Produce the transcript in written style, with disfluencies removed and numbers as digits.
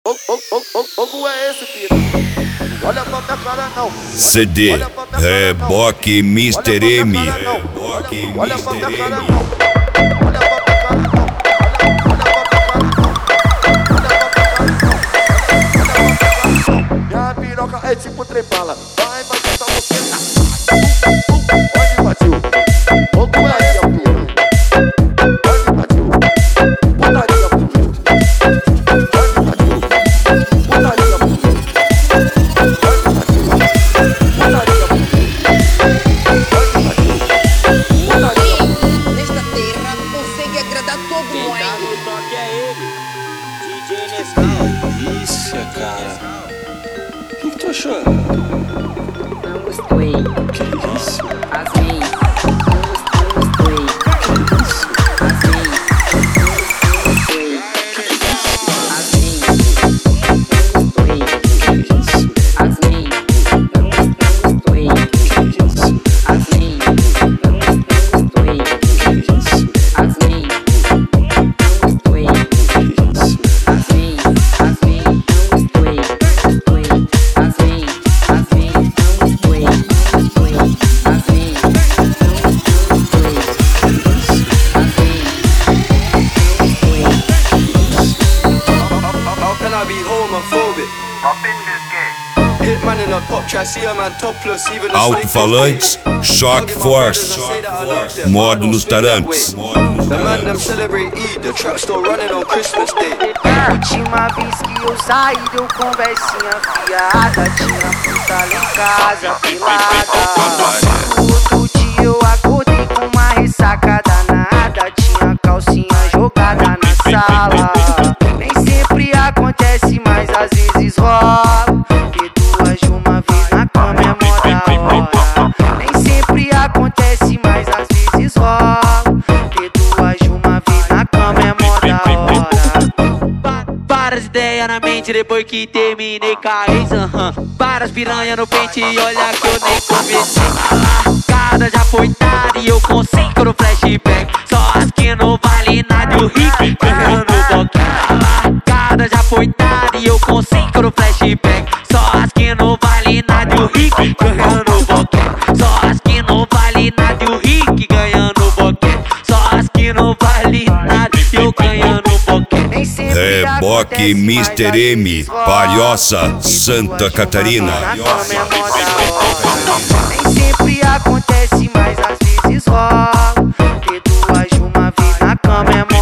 Fogo é esse, filho? Olha pra minha cara não. CD Reboque Mr. M. Olha pra minha cara não. Olha pra minha cara não. Minha piroca é tipo trepala. Vai, vai, tá você. Onde bateu? Fogo é esse, filho? Onde bateu? Putaria, filho. Delícia, cara. O que tu achou? Não gostei. Que isso? Fazem. Não gostei. Fazem. Alto-falantes, Shock Force, módulos Tarantes. Última vez que eu saí deu conversinha fiada. Tinha puta lá em casa pelada. Outro dia eu acordei com uma ressaca danada. Tinha calcinha jogada na sala. Nem sempre acontece, mas às vezes rola. Ter duas de uma vez na cama é mó da hora. Nem sempre acontece, mas às vezes rola. Ter duas de uma vez na cama é mó da hora. Várias ideias na mente depois que terminei com a ex, várias piranha no pente e olha que eu nem comecei. A largada já foi dada e eu concentro flashback. Só as que não vale nada e o rico ganhando boquete. A largada já foi dada e eu concentro flashback. Só as que não vale nada e o rico ganhando boquete. Só as que não vale nada e o rico ganhando boquete. Só as que não vale nada e eu ganhando boquete. Reboque Mr. M, Palhoça, Santa Catarina. Nem sempre acontece, mas às vezes rola. Ter duas de uma vez na cama é mó